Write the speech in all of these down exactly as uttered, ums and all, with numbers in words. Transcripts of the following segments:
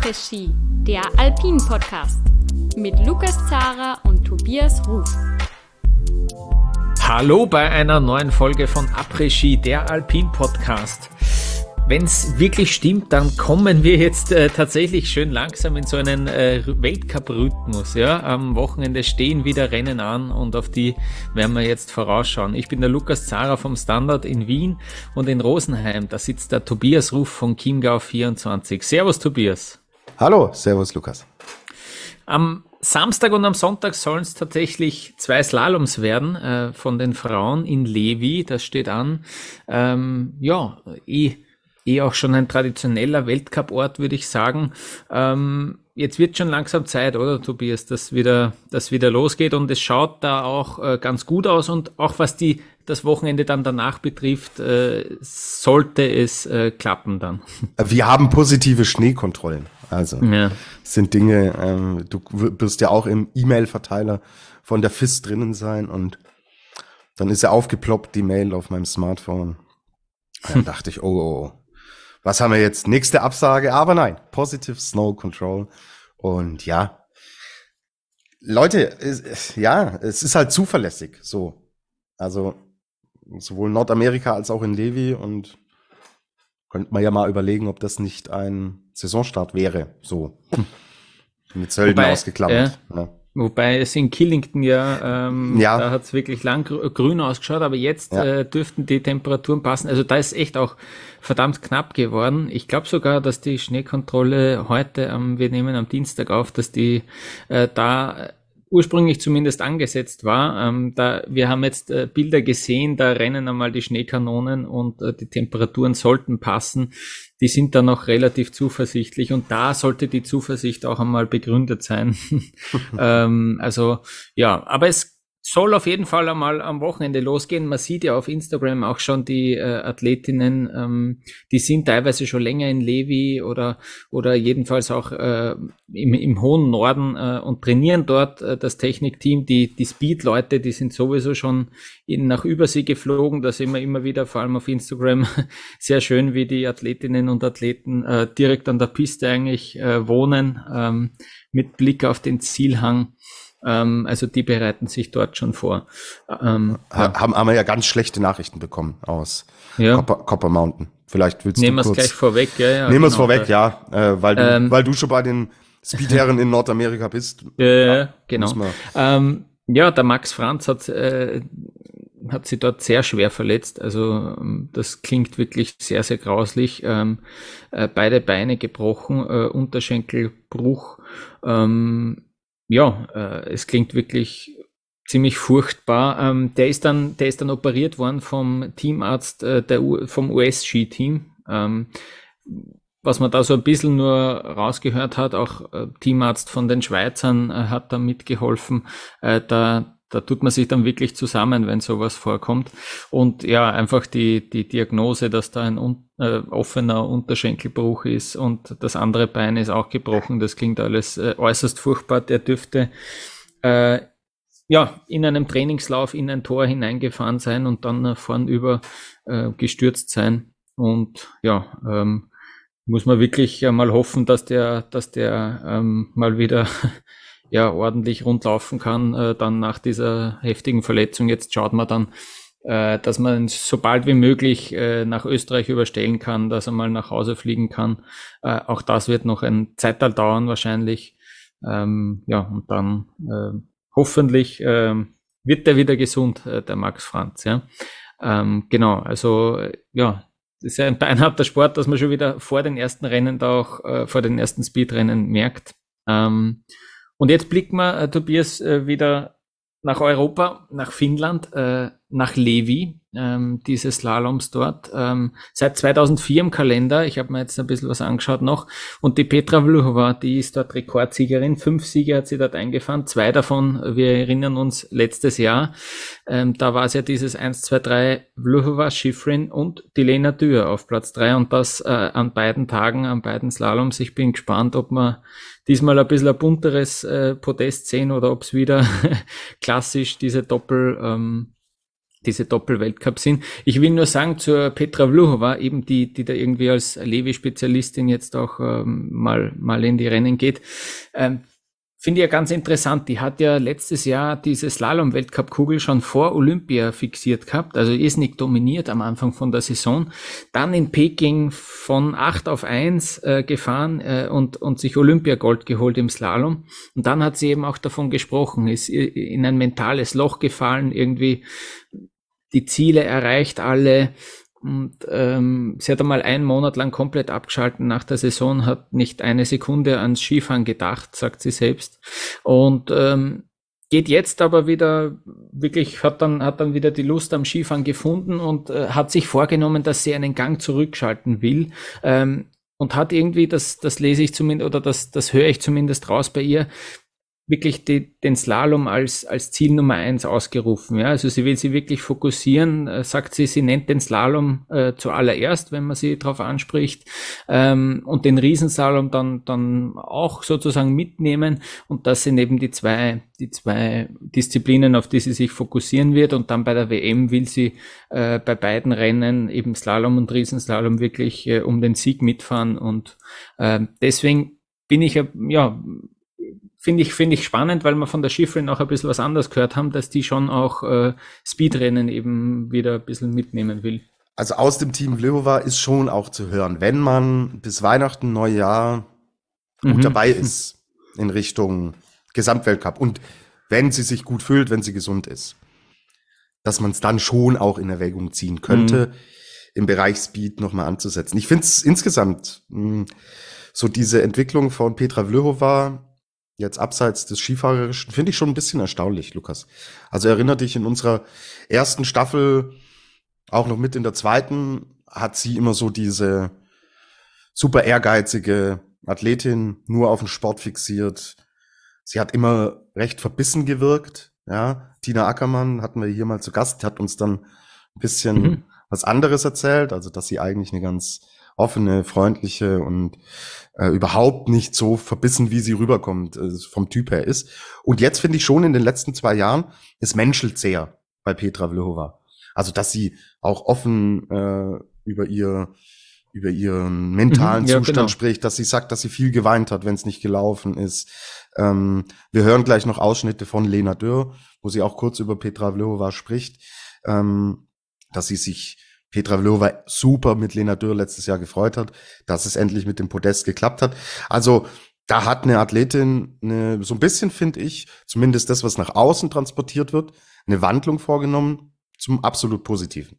Après-Ski, der Alpin-Podcast mit Lukas Zara und Tobias Ruf. Hallo bei einer neuen Folge von Après-Ski, der Alpin-Podcast. Wenn es wirklich stimmt, dann kommen wir jetzt äh, tatsächlich schön langsam in so einen äh, Weltcup-Rhythmus. Ja? Am Wochenende stehen wieder Rennen an und auf die werden wir jetzt vorausschauen. Ich bin der Lukas Zara vom Standard in Wien und in Rosenheim. Da sitzt der Tobias Ruf von Chiemgau vierundzwanzig. Servus Tobias. Hallo, servus Lukas. Am Samstag und am Sonntag sollen es tatsächlich zwei Slaloms werden äh, von den Frauen in Levi. Das steht an. Ähm, ja, eh. Eh auch schon ein traditioneller Weltcup-Ort, würde ich sagen. Ähm, jetzt wird schon langsam Zeit, oder Tobias, dass wieder, dass wieder losgeht und es schaut da auch äh, ganz gut aus und auch was die das Wochenende dann danach betrifft, äh, sollte es äh, klappen dann. Wir haben positive Schneekontrollen. Also ja. sind Dinge, ähm, du wirst ja auch im E-Mail-Verteiler von der F I S drinnen sein und dann ist ja aufgeploppt die Mail auf meinem Smartphone. Dann hm. dachte ich, oh, oh, oh. Was haben wir jetzt? Nächste Absage, aber nein, Positive Snow Control. Und ja, Leute, es, ja, es ist halt zuverlässig, so. Also, sowohl Nordamerika als auch in Levi und könnte man ja mal überlegen, ob das nicht ein Saisonstart wäre, so. Mit Sölden Wobei, ausgeklammert. Äh, ja. Wobei es in Killington ja, ähm, ja. da hat es wirklich lang gr- grün ausgeschaut, aber jetzt ja. äh, dürften die Temperaturen passen. Also da ist echt auch verdammt knapp geworden. Ich glaube sogar, dass die Schneekontrolle heute, ähm, wir nehmen am Dienstag auf, dass die äh, da ursprünglich zumindest angesetzt war. Ähm, da, wir haben jetzt äh, Bilder gesehen, da rennen einmal die Schneekanonen und äh, die Temperaturen sollten passen. Die sind da noch relativ zuversichtlich und da sollte die Zuversicht auch einmal begründet sein. ähm, also ja, aber es soll auf jeden Fall einmal am Wochenende losgehen. Man sieht ja auf Instagram auch schon die äh, Athletinnen, ähm, die sind teilweise schon länger in Levi oder oder jedenfalls auch äh, im, im hohen Norden äh, und trainieren dort. Äh, das Technikteam, die die Speed-Leute, die sind sowieso schon in, nach Übersee geflogen. Da sehen wir immer wieder, vor allem auf Instagram, sehr schön, wie die Athletinnen und Athleten äh, direkt an der Piste eigentlich äh, wohnen, ähm, mit Blick auf den Zielhang. Also die bereiten sich dort schon vor. Ähm, ha, haben, haben wir ja ganz schlechte Nachrichten bekommen aus ja. Copper, Copper Mountain. Vielleicht willst Nehmen du kurz... Nehmen wir es gleich vorweg. Ja, ja, Nehmen wir es genau. vorweg, ja. Äh, weil, du, ähm, weil du schon bei den Speedherren in Nordamerika bist. Äh, ja, genau. Ähm, ja, der Max Franz hat, äh, hat sich dort sehr schwer verletzt. Also das klingt wirklich sehr, sehr grauslich. Ähm, äh, beide Beine gebrochen, äh, Unterschenkelbruch. Ähm, Ja, äh, es klingt wirklich ziemlich furchtbar. Ähm, der ist dann, der ist dann operiert worden vom Teamarzt äh, der U- vom U S-Ski-Team. Ähm, was man da so ein bisschen nur rausgehört hat, auch äh, Teamarzt von den Schweizern äh, hat da mitgeholfen. Äh, da, da tut man sich dann wirklich zusammen, wenn sowas vorkommt. Und ja, einfach die, die Diagnose, dass da ein un- äh, offener Unterschenkelbruch ist und das andere Bein ist auch gebrochen. Das klingt alles äh, äußerst furchtbar. Der dürfte äh, ja in einem Trainingslauf in ein Tor hineingefahren sein und dann äh, vornüber äh, gestürzt sein. Und ja, ähm, muss man wirklich äh, mal hoffen, dass der, dass der ähm, mal wieder ja ordentlich rundlaufen kann, äh, dann nach dieser heftigen Verletzung. Jetzt schaut man dann, äh, dass man so bald wie möglich äh, nach Österreich überstellen kann, dass er mal nach Hause fliegen kann. Äh, auch das wird noch ein Zeitteil dauern wahrscheinlich. Ähm, ja, und dann äh, hoffentlich äh, wird der wieder gesund, äh, der Max Franz. Ja, ähm, genau, also äh, ja, das ist ja ein beinharter Sport, dass man schon wieder vor den ersten Rennen da auch, äh, vor den ersten Speedrennen merkt. Ähm, Und jetzt blicken wir, äh, Tobias, äh, wieder nach Europa, nach Finnland, äh, nach Levi, ähm, diese Slaloms dort. Ähm, seit zweitausendvier im Kalender, ich habe mir jetzt ein bisschen was angeschaut noch. Und die Petra Vlhova, die ist dort Rekordsiegerin. Fünf Siege hat sie dort eingefahren. Zwei davon, wir erinnern uns, letztes Jahr. Ähm, da war es ja dieses eins, zwei, drei Vlhova, Shiffrin und die Lena Dürr auf Platz drei. Und das äh, an beiden Tagen, an beiden Slaloms. Ich bin gespannt, ob man diesmal ein bisschen ein bunteres äh, Podest sehen oder ob es wieder klassisch diese Doppel, ähm, diese Doppelweltcup sind. Ich will nur sagen zur Petra Vlhova, eben die, die da irgendwie als Levi-Spezialistin jetzt auch ähm, mal, mal in die Rennen geht, ähm, finde ich ja ganz interessant. Die hat ja letztes Jahr diese Slalom-Weltcup-Kugel schon vor Olympia fixiert gehabt, also ist nicht dominiert am Anfang von der Saison. Dann in Peking von acht auf eins äh, gefahren äh, und, und sich Olympiagold geholt im Slalom. Und dann hat sie eben auch davon gesprochen, ist in ein mentales Loch gefallen, irgendwie die Ziele erreicht alle. Und ähm, sie hat einmal einen Monat lang komplett abgeschalten nach der Saison, hat nicht eine Sekunde ans Skifahren gedacht, sagt sie selbst. Und ähm, geht jetzt aber wieder wirklich, hat dann hat dann wieder die Lust am Skifahren gefunden und äh, hat sich vorgenommen, dass sie einen Gang zurückschalten will. Ähm, und hat irgendwie, das das lese ich zumindest, oder das das höre ich zumindest raus bei ihr, wirklich die, den Slalom als als Ziel Nummer eins ausgerufen. Ja, also sie will sie wirklich fokussieren, äh, sagt sie, sie nennt den Slalom äh, zuallererst, wenn man sie darauf anspricht, ähm, und den Riesenslalom dann dann auch sozusagen mitnehmen, und das sind eben die zwei die zwei Disziplinen, auf die sie sich fokussieren wird, und dann bei der W M will sie äh, bei beiden Rennen, eben Slalom und Riesenslalom, wirklich äh, um den Sieg mitfahren, und äh, deswegen bin ich ja, ja Finde ich, finde ich spannend, weil wir von der Schifrin auch ein bisschen was anderes gehört haben, dass die schon auch äh, Speedrennen eben wieder ein bisschen mitnehmen will. Also aus dem Team Vlhova ist schon auch zu hören, wenn man bis Weihnachten, Neujahr gut mhm. dabei ist in Richtung Gesamtweltcup und wenn sie sich gut fühlt, wenn sie gesund ist, dass man es dann schon auch in Erwägung ziehen könnte, mhm. im Bereich Speed nochmal anzusetzen. Ich finde es insgesamt mh, so diese Entwicklung von Petra Vlhova jetzt abseits des Skifahrerischen, finde ich schon ein bisschen erstaunlich, Lukas. Also erinnere dich, in unserer ersten Staffel, auch noch mit in der zweiten, hat sie immer so diese super ehrgeizige Athletin, nur auf den Sport fixiert. Sie hat immer recht verbissen gewirkt. Ja, Tina Ackermann hatten wir hier mal zu Gast, hat uns dann ein bisschen mhm. was anderes erzählt, also dass sie eigentlich eine ganz offene, freundliche und äh, überhaupt nicht so verbissen, wie sie rüberkommt, äh, vom Typ her ist. Und jetzt finde ich schon in den letzten zwei Jahren, es menschelt sehr bei Petra Vlhova. Also, dass sie auch offen äh, über ihr über ihren mentalen mhm, ja, Zustand genau. spricht, dass sie sagt, dass sie viel geweint hat, wenn es nicht gelaufen ist. Ähm, wir hören gleich noch Ausschnitte von Lena Dürr, wo sie auch kurz über Petra Vlhova spricht, ähm, dass sie sich Petra Vlhova super mit Lena Dürr letztes Jahr gefreut hat, dass es endlich mit dem Podest geklappt hat. Also da hat eine Athletin eine, so ein bisschen, finde ich, zumindest das, was nach außen transportiert wird, eine Wandlung vorgenommen zum absolut Positiven.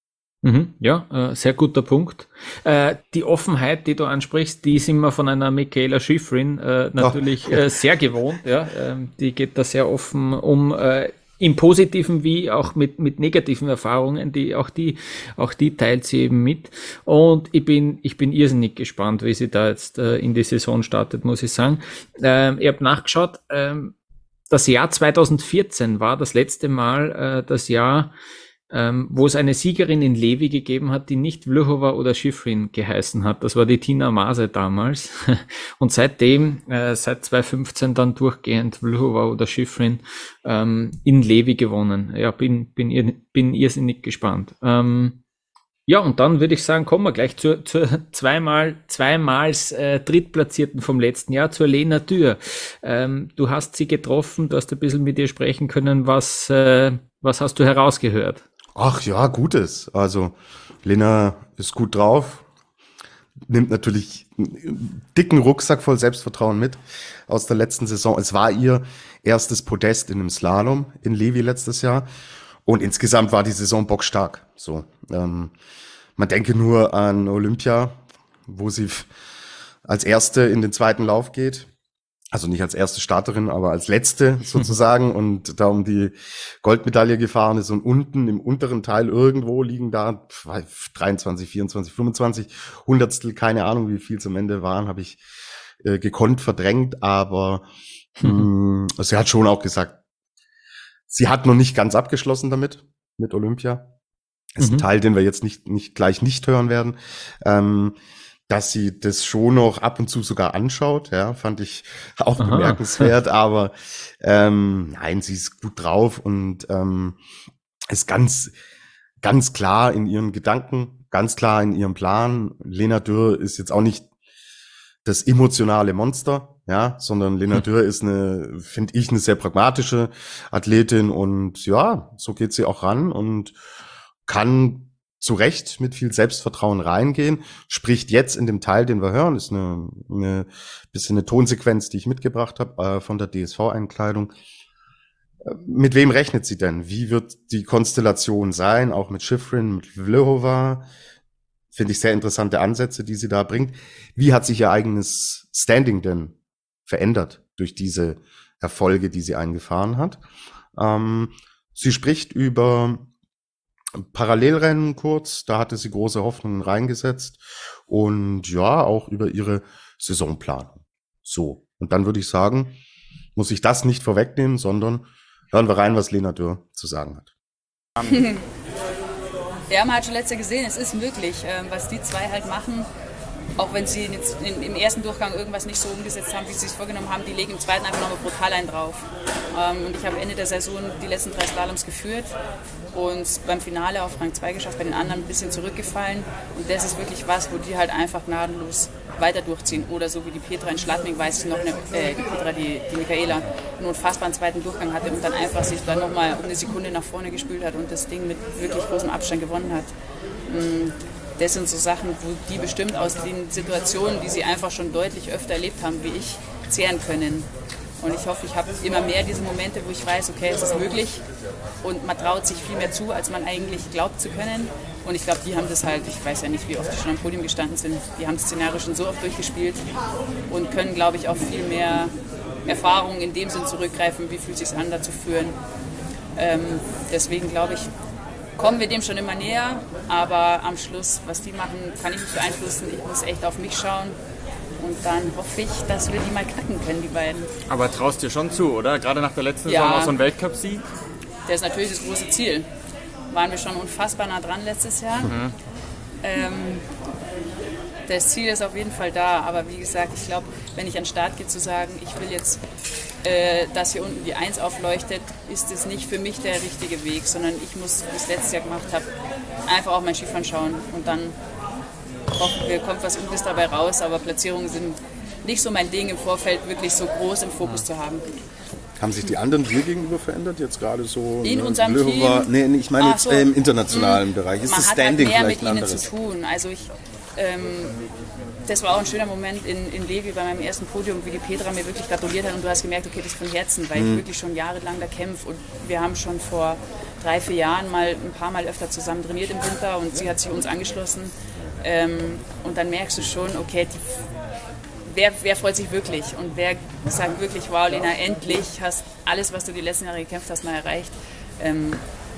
Mhm, ja, äh, sehr guter Punkt. Äh, die Offenheit, die du ansprichst, die sind wir von einer Michaela Schifrin äh, natürlich oh. äh, sehr gewohnt. Ja, ähm, die geht da sehr offen um, äh, im Positiven wie auch mit mit negativen Erfahrungen, die auch die auch die teilt sie eben mit. Und ich bin ich bin irrsinnig gespannt, wie sie da jetzt äh, in die Saison startet, muss ich sagen. Ähm, ich habe nachgeschaut. Ähm, das Jahr zweitausendvierzehn war das letzte Mal äh, das Jahr, ähm, wo es eine Siegerin in Levi gegeben hat, die nicht Vlhova oder Schifrin geheißen hat. Das war die Tina Maase damals. Und seitdem, äh, seit zweitausendfünfzehn dann durchgehend Vlhova oder Schifrin ähm, in Levi gewonnen. Ja, bin bin bin irrsinnig gespannt. Ähm, ja, und dann würde ich sagen, kommen wir gleich zur, zur zweimal zweimals äh, Drittplatzierten vom letzten Jahr, zur Lena Dürr. Ähm, du hast sie getroffen, du hast ein bisschen mit ihr sprechen können. Was äh, was hast du herausgehört? Ach ja, Gutes. Also Lena ist gut drauf, nimmt natürlich einen dicken Rucksack voll Selbstvertrauen mit aus der letzten Saison. Es war ihr erstes Podest in einem Slalom in Levi letztes Jahr und insgesamt war die Saison bockstark. So, ähm, man denke nur an Olympia, wo sie als Erste in den zweiten Lauf geht. Also nicht als erste Starterin, aber als letzte sozusagen und da um die Goldmedaille gefahren ist und unten im unteren Teil irgendwo liegen da dreiundzwanzig, vierundzwanzig, fünfundzwanzig Hundertstel, keine Ahnung, wie viel es am Ende waren, habe ich äh, gekonnt verdrängt, aber mh, sie hat schon auch gesagt, sie hat noch nicht ganz abgeschlossen damit, mit Olympia. Das ist mhm. ein Teil, den wir jetzt nicht, nicht gleich nicht hören werden. Ähm, dass sie das schon noch ab und zu sogar anschaut, ja, fand ich auch Aha. bemerkenswert, aber ähm, nein, sie ist gut drauf und ähm, ist ganz, ganz klar in ihren Gedanken, ganz klar in ihrem Plan. Lena Dürr ist jetzt auch nicht das emotionale Monster, ja, sondern Lena hm. Dürr ist eine, finde ich, eine sehr pragmatische Athletin und ja, so geht sie auch ran und kann zu Recht mit viel Selbstvertrauen reingehen, spricht jetzt in dem Teil, den wir hören, ist eine, eine bisschen eine Tonsequenz, die ich mitgebracht habe äh, von der D S V-Einkleidung. Mit wem rechnet sie denn? Wie wird die Konstellation sein? Auch mit Shiffrin, mit Vlhova? Finde ich sehr interessante Ansätze, die sie da bringt. Wie hat sich ihr eigenes Standing denn verändert durch diese Erfolge, die sie eingefahren hat? Ähm, sie spricht über Parallelrennen kurz, da hatte sie große Hoffnungen reingesetzt und ja, auch über ihre Saisonplanung. So, und dann würde ich sagen, muss ich das nicht vorwegnehmen, sondern hören wir rein, was Lena Dürr zu sagen hat. Ja, man hat schon letztes Jahr gesehen, es ist möglich, was die zwei halt machen. Auch wenn sie jetzt im ersten Durchgang irgendwas nicht so umgesetzt haben, wie sie es vorgenommen haben, die legen im zweiten einfach nochmal brutal einen drauf. Und ich habe Ende der Saison die letzten drei Slaloms geführt und beim Finale auf Rang zwei geschafft, bei den anderen ein bisschen zurückgefallen. Und das ist wirklich was, wo die halt einfach gnadenlos weiter durchziehen. Oder so wie die Petra in Schladming, weiß ich noch, eine, äh, die Petra, die, die Michaela, einen unfassbaren zweiten Durchgang hatte und dann einfach sich dann nochmal um eine Sekunde nach vorne gespielt hat und das Ding mit wirklich großem Abstand gewonnen hat. Das sind so Sachen, wo die bestimmt aus den Situationen, die sie einfach schon deutlich öfter erlebt haben, wie ich, zehren können. Und ich hoffe, ich habe immer mehr diese Momente, wo ich weiß, okay, es ist möglich und man traut sich viel mehr zu, als man eigentlich glaubt zu können. Und ich glaube, die haben das halt, ich weiß ja nicht, wie oft die schon am Podium gestanden sind, die haben das Szenario schon so oft durchgespielt und können, glaube ich, auf viel mehr Erfahrung in dem Sinn zurückgreifen, wie fühlt es sich an, da zu führen. Ähm, deswegen glaube ich, kommen wir dem schon immer näher, aber am Schluss, was die machen, kann ich nicht beeinflussen. Ich muss echt auf mich schauen und dann hoffe ich, dass wir die mal knacken können, die beiden. Aber traust dir schon zu, oder? Gerade nach der letzten ja, Saison auch so ein Weltcup-Sieg? Das ist natürlich das große Ziel. Waren wir schon unfassbar nah dran letztes Jahr. Mhm. Ähm, das Ziel ist auf jeden Fall da, aber wie gesagt, ich glaube, wenn ich an den Start gehe, zu sagen, ich will jetzt, äh, dass hier unten die Eins aufleuchtet, ist es nicht für mich der richtige Weg, sondern ich muss, wie ich es letztes Jahr gemacht habe, einfach auf mein Skifahren schauen und dann hoffen wir, kommt was Gutes dabei raus, aber Platzierungen sind nicht so mein Ding im Vorfeld, wirklich so groß im Fokus zu haben. Haben sich die anderen dir gegenüber verändert, jetzt gerade so? In ne, unserem Blöhover, Team? Nee, nee, ich meine Ach jetzt so. äh, im internationalen mhm. Bereich. Ist Man das hat Standing halt mehr vielleicht mit ein ihnen anderes? zu tun. Also ich, ähm, das war auch ein schöner Moment in, in Levi bei meinem ersten Podium, wie die Petra mir wirklich gratuliert hat und du hast gemerkt, okay, das ist von Herzen, weil mhm. ich wirklich schon jahrelang da kämpfe und wir haben schon vor drei, vier Jahren mal ein paar Mal öfter zusammen trainiert im Winter und sie hat sich uns angeschlossen ähm, und dann merkst du schon, okay, die, wer, wer freut sich wirklich und wer sagt wirklich, wow Lena, endlich hast alles, was du die letzten Jahre gekämpft hast, mal erreicht. Ähm,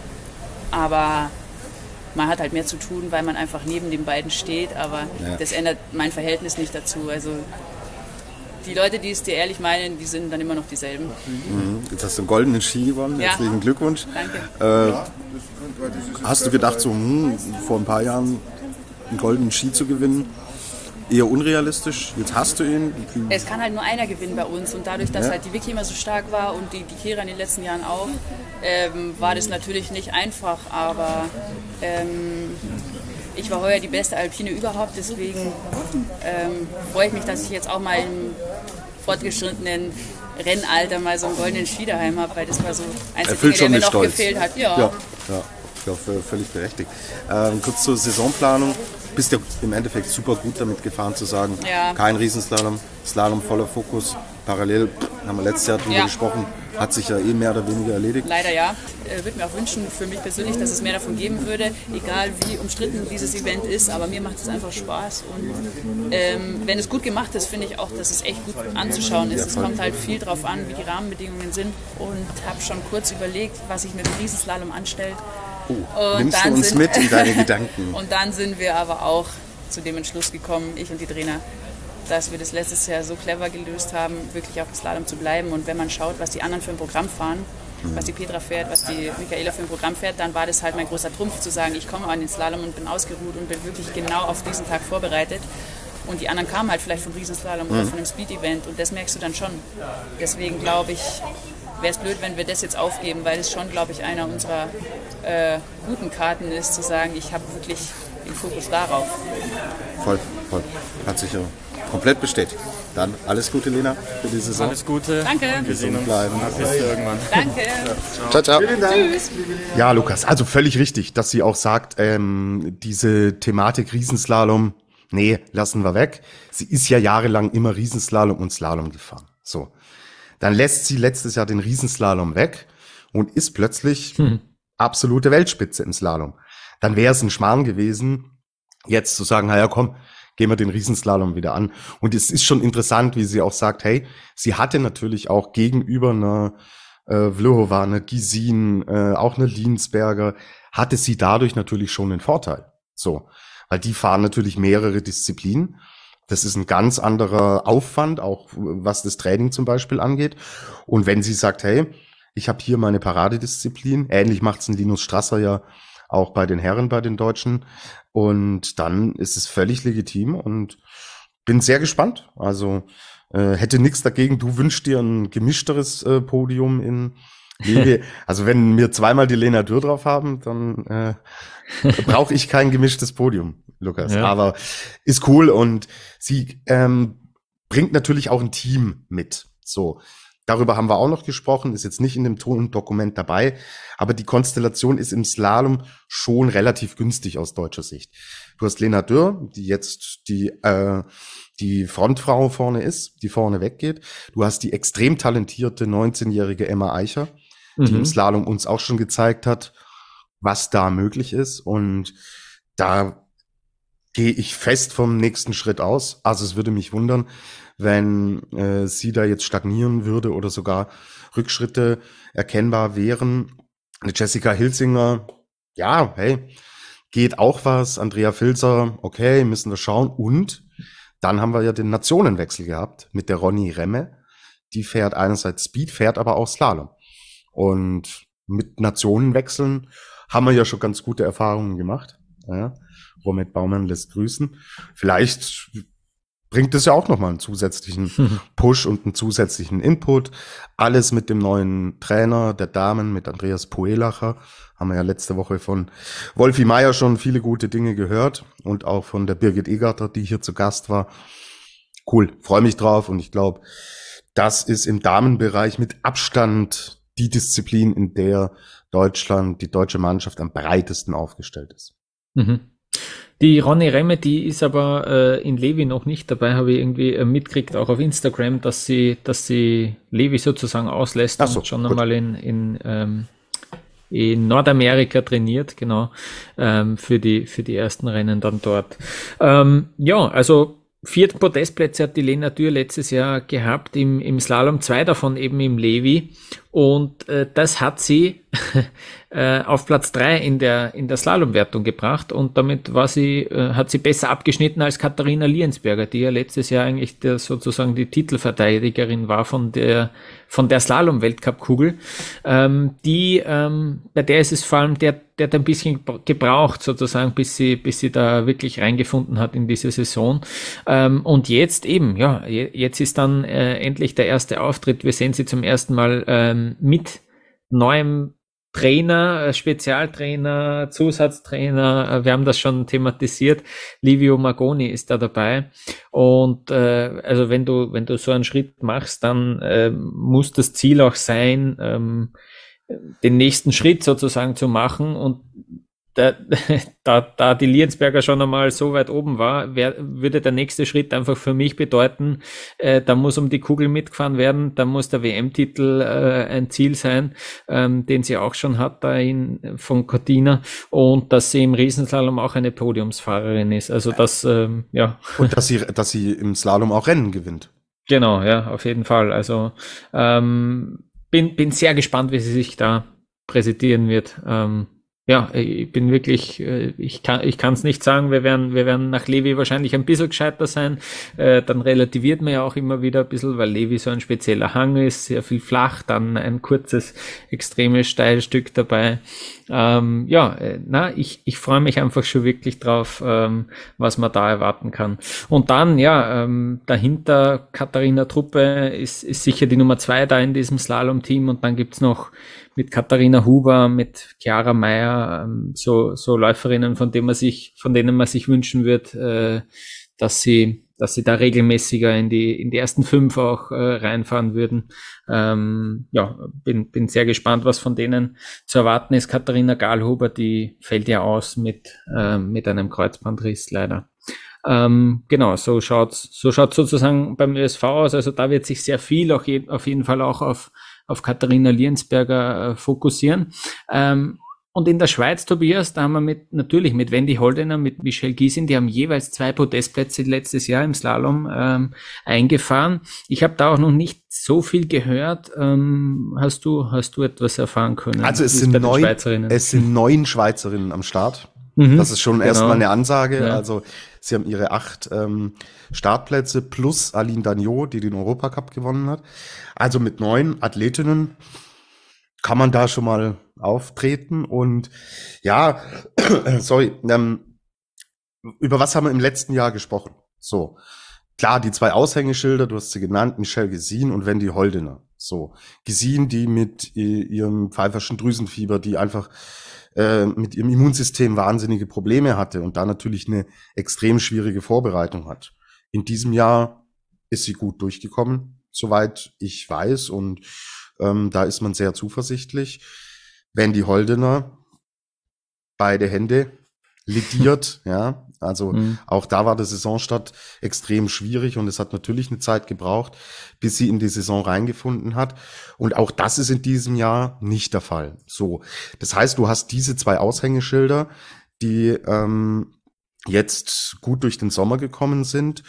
aber man hat halt mehr zu tun, weil man einfach neben den beiden steht, aber ja. das ändert mein Verhältnis nicht dazu. Also die Leute, die es dir ehrlich meinen, die sind dann immer noch dieselben. Mhm. Jetzt hast du einen goldenen Ski gewonnen, ja. herzlichen Glückwunsch. Danke. Äh, hast du gedacht, so hm, vor ein paar Jahren einen goldenen Ski zu gewinnen? Eher unrealistisch, jetzt hast du ihn. Es kann halt nur einer gewinnen bei uns und dadurch, dass ja. halt die Vicky immer so stark war und die, die Kira in den letzten Jahren auch, ähm, war das natürlich nicht einfach, aber ähm, ich war heuer die beste Alpine überhaupt, deswegen ähm, freue ich mich, dass ich jetzt auch mal im fortgeschrittenen Rennalter mal so einen goldenen Ski daheim habe, weil das war so eins der Dinge, der mir noch Stolz. gefehlt hat. Ja, ja, ja. Ich glaube, völlig berechtigt. Ähm, kurz zur Saisonplanung. Bist ja im Endeffekt super gut damit gefahren zu sagen, ja. kein Riesenslalom, Slalom voller Fokus, parallel, haben wir letztes Jahr drüber ja. gesprochen, hat sich ja eh mehr oder weniger erledigt. Leider ja. Ich würde mir auch wünschen, für mich persönlich, dass es mehr davon geben würde, egal wie umstritten dieses Event ist, aber mir macht es einfach Spaß und ähm, wenn es gut gemacht ist, finde ich auch, dass es echt gut anzuschauen ist. Ja, es kommt halt viel drauf an, wie die Rahmenbedingungen sind und habe schon kurz überlegt, was ich mit dem Riesenslalom anstelle. Oh, nimmst du uns sind, mit in deine Gedanken? Und dann sind wir aber auch zu dem Entschluss gekommen, ich und die Trainer, dass wir das letztes Jahr so clever gelöst haben, wirklich auf dem Slalom zu bleiben. Und wenn man schaut, was die anderen für ein Programm fahren, mhm. was die Petra fährt, was die Michaela für ein Programm fährt, dann war das halt mein großer Trumpf, zu sagen, ich komme an den Slalom und bin ausgeruht und bin wirklich genau auf diesen Tag vorbereitet. Und die anderen kamen halt vielleicht vom Riesenslalom mhm. oder von einem Speed-Event und das merkst du dann schon. Deswegen glaube ich, wäre es blöd, wenn wir das jetzt aufgeben, weil es schon, glaube ich, einer unserer äh, guten Karten ist, zu sagen, ich habe wirklich den Fokus darauf. Voll, voll. Hat sich ja komplett bestätigt. Dann alles Gute, Lena, für die Saison. Alles Gute. Danke. Und wir sehen uns bleiben. nach Piste irgendwann. Danke. Ciao, ciao. Tschüss. Ja, Lukas, also völlig richtig, dass sie auch sagt, ähm, diese Thematik Riesenslalom, nee, lassen wir weg. Sie ist ja jahrelang immer Riesenslalom und Slalom gefahren. So. Dann lässt sie letztes Jahr den Riesenslalom weg und ist plötzlich hm. absolute Weltspitze im Slalom. Dann wäre es ein Schmarrn gewesen, jetzt zu sagen, naja, komm, gehen wir den Riesenslalom wieder an. Und es ist schon interessant, wie sie auch sagt, hey, sie hatte natürlich auch gegenüber einer äh, Vlhova, einer Gysin, äh, auch eine Liensberger, hatte sie dadurch natürlich schon einen Vorteil. So, weil die fahren natürlich mehrere Disziplinen. Das ist ein ganz anderer Aufwand, auch was das Training zum Beispiel angeht. Und wenn sie sagt, hey, ich habe hier meine Paradedisziplin, ähnlich macht's ein Linus Strasser ja auch bei den Herren, bei den Deutschen. Und dann ist es völlig legitim und bin sehr gespannt. Also äh, hätte nichts dagegen. Du wünschst dir ein gemischteres äh, Podium in Levi. Also wenn wir zweimal die Lena Dürr drauf haben, dann äh, brauche ich kein gemischtes Podium, Lukas. Ja. Aber ist cool und sie ähm, bringt natürlich auch ein Team mit. So. Darüber haben wir auch noch gesprochen, ist jetzt nicht in dem Tondokument dabei, aber die Konstellation ist im Slalom schon relativ günstig aus deutscher Sicht. Du hast Lena Dürr, die jetzt die äh, die Frontfrau vorne ist, die vorne weggeht. Du hast die extrem talentierte neunzehnjährige Emma Eicher, mhm. die im Slalom uns auch schon gezeigt hat, was da möglich ist. Und da gehe ich fest vom nächsten Schritt aus. Also es würde mich wundern, wenn äh, sie da jetzt stagnieren würde oder sogar Rückschritte erkennbar wären. Eine Jessica Hilsinger, ja, hey, geht auch was. Andrea Filzer, okay, müssen wir schauen. Und dann haben wir ja den Nationenwechsel gehabt mit der Ronny Remme. Die fährt einerseits Speed, fährt aber auch Slalom. Und mit Nationenwechseln haben wir ja schon ganz gute Erfahrungen gemacht. Ja, Romet Baumann lässt grüßen. Vielleicht bringt es ja auch nochmal einen zusätzlichen Push und einen zusätzlichen Input. Alles mit dem neuen Trainer der Damen, mit Andreas Poelacher. Haben wir ja letzte Woche von Wolfi Meier schon viele gute Dinge gehört. Und auch von der Birgit Egarter, die hier zu Gast war. Cool, freue mich drauf. Und ich glaube, das ist im Damenbereich mit Abstand die Disziplin, in der Deutschland, die deutsche Mannschaft am breitesten aufgestellt ist. Mhm. Die Ronny Remme, die ist aber äh, in Levi noch nicht dabei, habe ich irgendwie äh, mitgekriegt, auch auf Instagram, dass sie, dass sie Levi sozusagen auslässt so, und schon gut. einmal in, in, ähm, in Nordamerika trainiert, genau, ähm, für die, für die ersten Rennen dann dort. Ähm, ja, also vier Podestplätze hat die Lena Dürr letztes Jahr gehabt im, im Slalom, zwei davon eben im Levi. Und äh, das hat sie äh, auf Platz drei in der in der Slalomwertung gebracht und damit war sie äh, hat sie besser abgeschnitten als Katharina Liensberger, die ja letztes Jahr eigentlich der, sozusagen die Titelverteidigerin war von der von der Slalom-Weltcup-Kugel. Ähm, die ähm, bei der ist es vor allem der der hat ein bisschen gebraucht sozusagen, bis sie bis sie da wirklich reingefunden hat in diese Saison. Ähm, und jetzt eben, ja, jetzt ist dann äh, endlich der erste Auftritt. Wir sehen sie zum ersten Mal ähm, mit neuem Trainer, Spezialtrainer, Zusatztrainer, wir haben das schon thematisiert. Livio Magoni ist da dabei und äh, also wenn du wenn du so einen Schritt machst, dann äh, muss das Ziel auch sein, ähm, den nächsten Schritt sozusagen zu machen und da, da, da die Liensberger schon einmal so weit oben war, wär, würde der nächste Schritt einfach für mich bedeuten, äh, da muss um die Kugel mitgefahren werden, da muss der W M-Titel äh, ein Ziel sein, ähm, den sie auch schon hat da in, von Cortina und dass sie im Riesenslalom auch eine Podiumsfahrerin ist. Also das, ähm, ja. Und dass sie, dass sie im Slalom auch Rennen gewinnt. Genau, ja, auf jeden Fall. Also ähm, bin, bin sehr gespannt, wie sie sich da präsentieren wird. Ähm, Ja, ich bin wirklich, ich kann ich kann es nicht sagen, wir werden wir werden nach Levi wahrscheinlich ein bisschen gescheiter sein. Äh, dann relativiert man ja auch immer wieder ein bisschen, weil Levi so ein spezieller Hang ist, sehr viel flach, dann ein kurzes, extremes Steilstück dabei. Ähm, ja, na, ich ich freue mich einfach schon wirklich drauf, ähm, was man da erwarten kann. Und dann, ja, ähm, dahinter Katharina Truppe ist ist sicher die Nummer zwei da in diesem Slalom-Team, und dann gibt's noch mit Katharina Huber, mit Chiara Meier, ähm, so so Läuferinnen, von denen man sich, von denen man sich wünschen wird, äh, dass sie, dass sie da regelmäßiger in die in die ersten fünf auch äh, reinfahren würden. Ähm, ja, bin bin sehr gespannt, was von denen zu erwarten ist. Katharina Gahlhuber, die fällt ja aus mit äh, mit einem Kreuzbandriss leider. Ähm, genau, so schaut's so schaut's sozusagen beim Ö S V aus. Also da wird sich sehr viel auch je, auf jeden Fall auch auf auf Katharina Liensberger äh, fokussieren. Ähm, und in der Schweiz, Tobias, da haben wir mit natürlich mit Wendy Holdener, mit Michelle Gysin, die haben jeweils zwei Podestplätze letztes Jahr im Slalom ähm, eingefahren. Ich habe da auch noch nicht so viel gehört. Ähm, hast du hast du etwas erfahren können? Also es sind neun, es sind neun Schweizerinnen am Start. Mhm, das ist schon genau. Erstmal eine Ansage. Ja. Also sie haben ihre acht ähm, Startplätze plus Aline Dagnot, die den Europacup gewonnen hat. Also mit neun Athletinnen kann man da schon mal auftreten. Und ja, sorry, ähm, über was haben wir im letzten Jahr gesprochen? So, klar, die zwei Aushängeschilder, du hast sie genannt, Michelle Gysin und Wendy Holdener. So, Gysin, die mit ihrem pfeiferschen Drüsenfieber, die einfach mit ihrem Immunsystem wahnsinnige Probleme hatte und da natürlich eine extrem schwierige Vorbereitung hat. In diesem Jahr ist sie gut durchgekommen, soweit ich weiß, und ähm, da ist man sehr zuversichtlich. Wendy Holdener, beide Hände, lediert, ja, also mhm. auch da war der Saisonstart extrem schwierig und es hat natürlich eine Zeit gebraucht, bis sie in die Saison reingefunden hat, und auch das ist in diesem Jahr nicht der Fall. So, das heißt, du hast diese zwei Aushängeschilder, die ähm, jetzt gut durch den Sommer gekommen sind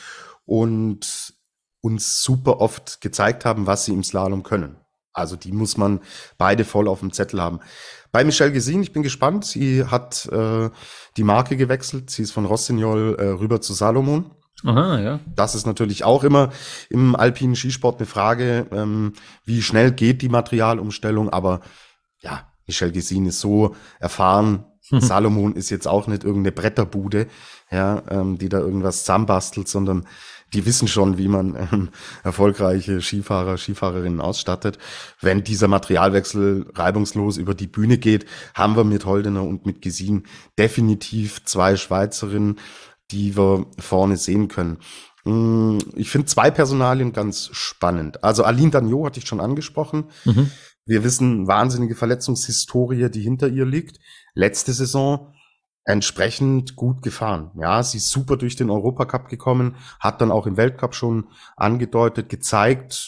und uns super oft gezeigt haben, was sie im Slalom können. Also die muss man beide voll auf dem Zettel haben. Bei Michelle Gysin, ich bin gespannt. Sie hat äh, die Marke gewechselt. Sie ist von Rossignol äh, rüber zu Salomon. Aha, ja. Das ist natürlich auch immer im alpinen Skisport eine Frage, ähm, wie schnell geht die Materialumstellung. Aber ja, Michelle Gysin ist so erfahren. Mhm. Salomon ist jetzt auch nicht irgendeine Bretterbude, ja, ähm, die da irgendwas zusammenbastelt, sondern die wissen schon, wie man ähm, erfolgreiche Skifahrer, Skifahrerinnen ausstattet. Wenn dieser Materialwechsel reibungslos über die Bühne geht, haben wir mit Holdener und mit Gysin definitiv zwei Schweizerinnen, die wir vorne sehen können. Ich finde zwei Personalien ganz spannend. Also Aline Dagnot hatte ich schon angesprochen. Mhm. Wir wissen, wahnsinnige Verletzungshistorie, die hinter ihr liegt. Letzte Saison entsprechend gut gefahren. Ja, sie ist super durch den Europacup gekommen, hat dann auch im Weltcup schon angedeutet, gezeigt,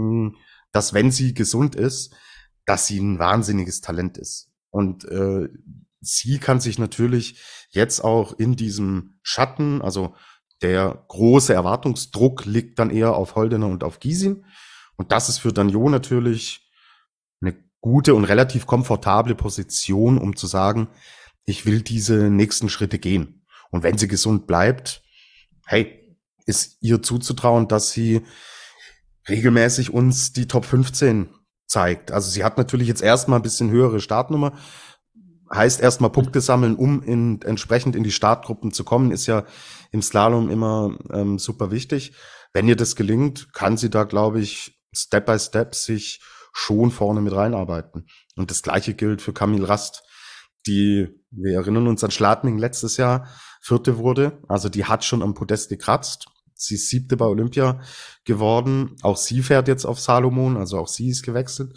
dass wenn sie gesund ist, dass sie ein wahnsinniges Talent ist. Und äh, sie kann sich natürlich jetzt auch in diesem Schatten, also der große Erwartungsdruck liegt dann eher auf Holdener und auf Gysin. Und das ist für Dagnot natürlich eine gute und relativ komfortable Position, um zu sagen, ich will diese nächsten Schritte gehen. Und wenn sie gesund bleibt, hey, ist ihr zuzutrauen, dass sie regelmäßig uns die Top fünfzehn zeigt. Also sie hat natürlich jetzt erstmal ein bisschen höhere Startnummer. Heißt erstmal Punkte sammeln, um in, entsprechend in die Startgruppen zu kommen, ist ja im Slalom immer ähm, super wichtig. Wenn ihr das gelingt, kann sie da, glaube ich, Step by Step sich schon vorne mit reinarbeiten. Und das Gleiche gilt für Camille Rast, die, wir erinnern uns an Schladming letztes Jahr, Vierte wurde. Also die hat schon am Podest gekratzt. Sie ist Siebte bei Olympia geworden. Auch sie fährt jetzt auf Salomon, also auch sie ist gewechselt.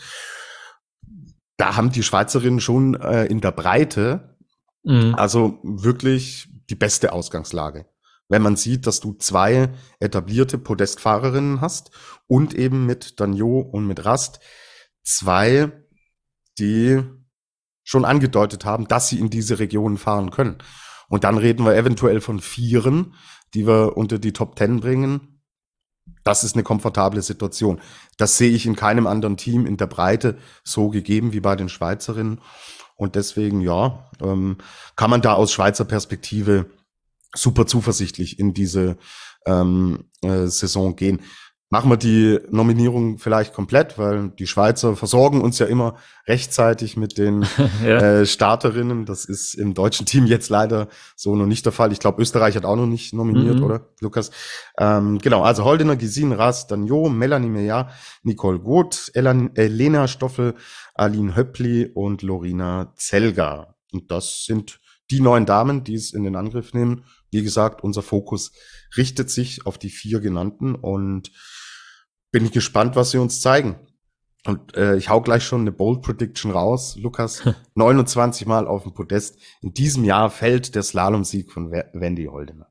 Da haben die Schweizerinnen schon äh, in der Breite, mhm. also wirklich die beste Ausgangslage. Wenn man sieht, dass du zwei etablierte Podestfahrerinnen hast und eben mit Dagnot und mit Rast zwei, die schon angedeutet haben, dass sie in diese Regionen fahren können. Und dann reden wir eventuell von Vieren, die wir unter die Top Ten bringen. Das ist eine komfortable Situation. Das sehe ich in keinem anderen Team in der Breite so gegeben wie bei den Schweizerinnen. Und deswegen, ja, ähm, kann man da aus Schweizer Perspektive super zuversichtlich in diese ähm, äh, Saison gehen. Machen wir die Nominierung vielleicht komplett, weil die Schweizer versorgen uns ja immer rechtzeitig mit den ja. äh, Starterinnen. Das ist im deutschen Team jetzt leider so noch nicht der Fall. Ich glaube, Österreich hat auch noch nicht nominiert, mhm. oder, Lukas? Ähm, genau, also Holdener, Gesine Ras, Dagnot, Melanie Meillard, Nicole Goth, Elena Stoffel, Aline Höppli und Lorina Zelga. Und das sind die neun Damen, die es in den Angriff nehmen. Wie gesagt, unser Fokus richtet sich auf die vier genannten und bin ich gespannt, was sie uns zeigen. Und äh, ich hau gleich schon eine Bold Prediction raus, Lukas. neunundzwanzig Mal auf dem Podest. In diesem Jahr fällt der Slalomsieg von Wendy Holdener.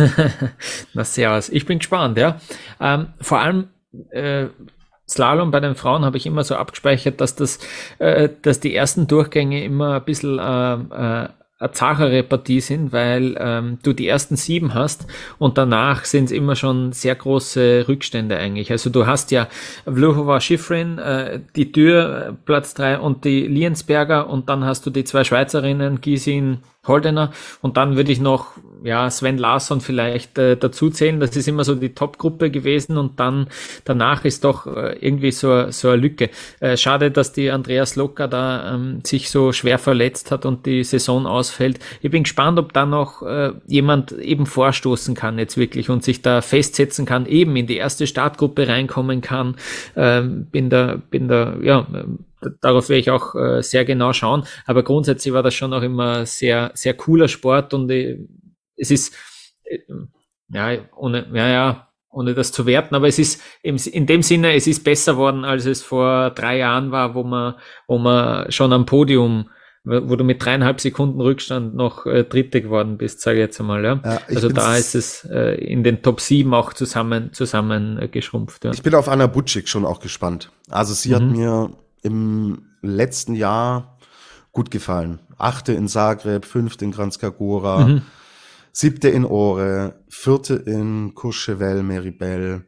Na servus. Ich bin gespannt, ja. Ähm, vor allem äh, Slalom bei den Frauen habe ich immer so abgespeichert, dass das, äh, dass die ersten Durchgänge immer ein bisschen äh, äh, eine zachere Partie sind, weil ähm, du die ersten sieben hast und danach sind es immer schon sehr große Rückstände eigentlich. Also du hast ja Vlhova Schifrin, äh, die Tür, Platz drei und die Liensberger und dann hast du die zwei Schweizerinnen, Gesine Holdener und dann würde ich noch ja Sven Larsson vielleicht äh, dazu zählen. Das ist immer so die Top-Gruppe gewesen und dann danach ist doch äh, irgendwie so, so eine Lücke. Äh, schade, dass die Andreas Locker da ähm, sich so schwer verletzt hat und die Saison ausfällt. Ich bin gespannt, ob da noch äh, jemand eben vorstoßen kann jetzt wirklich und sich da festsetzen kann, eben in die erste Startgruppe reinkommen kann. Ähm, bin da, bin da, ja, darauf werde ich auch äh, sehr genau schauen, aber grundsätzlich war das schon auch immer sehr, sehr cooler Sport und äh, es ist, äh, ja, ohne, ja, ja, ohne das zu werten, aber es ist im, in dem Sinne, es ist besser worden, als es vor drei Jahren war, wo man, wo man schon am Podium, wo du mit dreieinhalb Sekunden Rückstand noch äh, Dritte geworden bist, sage ich jetzt einmal, ja. ja also da ist es äh, in den Top sieben auch zusammen, zusammen äh, geschrumpft, ja. Ich bin auf Anna Butschik schon auch gespannt. Also sie mhm. hat mir im letzten Jahr gut gefallen. Achte in Zagreb, fünfte in Kranjska Gora, mhm. siebte in Åre, vierte in Courchevel, Meribel.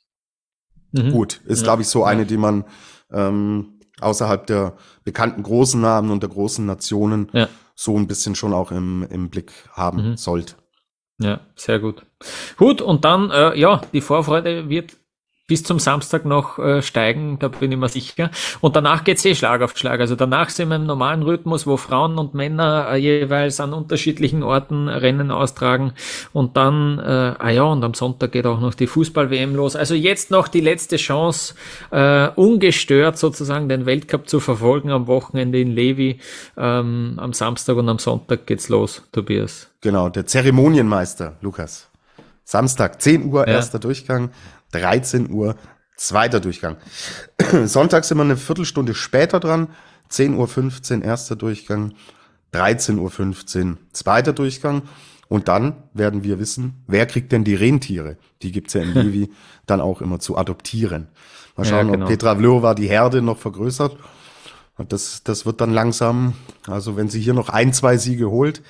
Mhm. Gut, ist ja. glaube ich so eine, die man ähm, außerhalb der bekannten großen Namen und der großen Nationen ja. so ein bisschen schon auch im, im Blick haben mhm. sollte. Ja, sehr gut. Gut, und dann, äh, ja, die Vorfreude wird bis zum Samstag noch äh, steigen, da bin ich mir sicher. Und danach geht's eh Schlag auf Schlag. Also danach sind wir im normalen Rhythmus, wo Frauen und Männer äh, jeweils an unterschiedlichen Orten Rennen austragen. Und dann, äh, ah ja, und am Sonntag geht auch noch die Fußball-W M los. Also jetzt noch die letzte Chance, äh, ungestört sozusagen den Weltcup zu verfolgen am Wochenende in Levi. Ähm, am Samstag und am Sonntag geht's los, Tobias. Genau, der Zeremonienmeister, Lukas. Samstag, zehn Uhr, ja. erster Durchgang. dreizehn Uhr, zweiter Durchgang. Sonntag sind wir eine Viertelstunde später dran. zehn Uhr fünfzehn, erster Durchgang. dreizehn Uhr fünfzehn, zweiter Durchgang. Und dann werden wir wissen, wer kriegt denn die Rentiere? Die gibt's ja in Levi dann auch immer zu adoptieren. Mal schauen, ja, genau. ob Petra Vlhova die Herde noch vergrößert. Und das, das wird dann langsam, also wenn sie hier noch ein, zwei Siege holt,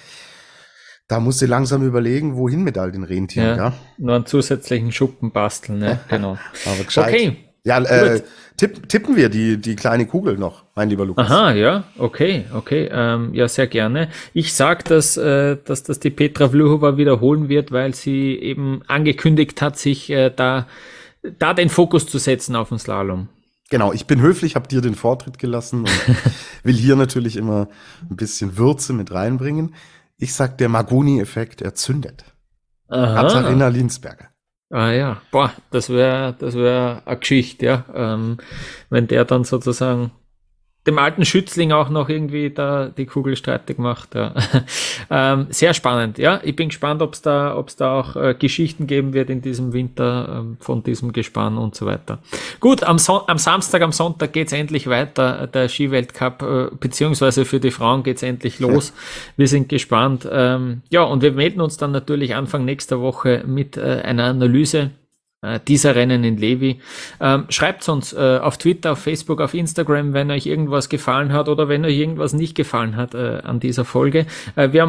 da muss sie langsam überlegen, wohin mit all den Rentieren, ja. ja? Nur einen zusätzlichen Schuppen basteln, ne? Genau. Aber gescheit. Okay. Ja, äh, tipp, tippen wir die, die kleine Kugel noch, mein lieber Lukas. Aha, ja, okay, okay, ähm, ja, sehr gerne. Ich sag, dass, äh, dass das die Petra Vlhova wiederholen wird, weil sie eben angekündigt hat, sich äh, da, da den Fokus zu setzen auf den Slalom. Genau, ich bin höflich, habe dir den Vortritt gelassen und will hier natürlich immer ein bisschen Würze mit reinbringen. Ich sag, der Magoni-Effekt, er zündet. Katharina Liensberger. Ah ja, boah, das wäre das wäre eine Geschichte, ja. Ähm, wenn der dann sozusagen dem alten Schützling auch noch irgendwie da die Kugel streitig macht. Ja. ähm, sehr spannend, ja. Ich bin gespannt, ob es da, ob es da auch äh, Geschichten geben wird in diesem Winter ähm, von diesem Gespann und so weiter. Gut, am, so- am Samstag, am Sonntag geht's endlich weiter. Der Skiweltcup, äh, beziehungsweise für die Frauen geht's endlich los. Wir sind gespannt. Ähm, ja, und wir melden uns dann natürlich Anfang nächster Woche mit äh, einer Analyse dieser Rennen in Levi. Ähm, schreibt uns äh, auf Twitter, auf Facebook, auf Instagram, wenn euch irgendwas gefallen hat oder wenn euch irgendwas nicht gefallen hat äh, an dieser Folge. Äh, wir haben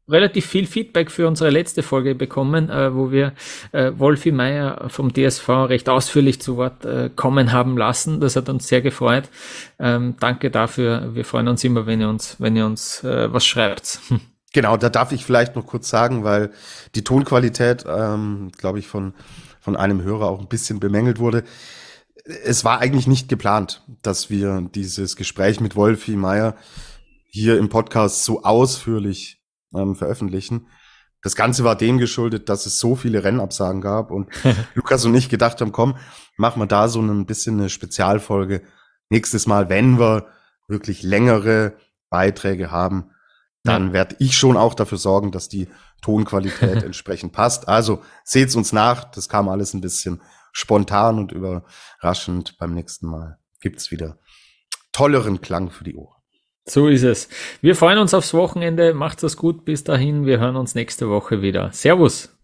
relativ viel Feedback für unsere letzte Folge bekommen, äh, wo wir äh, Wolfi Meier vom D S V recht ausführlich zu Wort äh, kommen haben lassen. Das hat uns sehr gefreut. Ähm, danke dafür. Wir freuen uns immer, wenn ihr uns, wenn ihr uns äh, was schreibt. Genau, da darf ich vielleicht noch kurz sagen, weil die Tonqualität, ähm, glaube ich, von von einem Hörer auch ein bisschen bemängelt wurde. Es war eigentlich nicht geplant, dass wir dieses Gespräch mit Wolfi Meier hier im Podcast so ausführlich ähm, veröffentlichen. Das Ganze war dem geschuldet, dass es so viele Rennabsagen gab und Lukas und ich gedacht haben, komm, machen wir da so ein bisschen eine Spezialfolge. Nächstes Mal, wenn wir wirklich längere Beiträge haben, dann ja. werde ich schon auch dafür sorgen, dass die Tonqualität entsprechend passt. Also seht's uns nach, das kam alles ein bisschen spontan und überraschend. Beim nächsten Mal gibt's wieder tolleren Klang für die Ohren. So ist es. Wir freuen uns aufs Wochenende. Macht's es gut. Bis dahin. Wir hören uns nächste Woche wieder. Servus.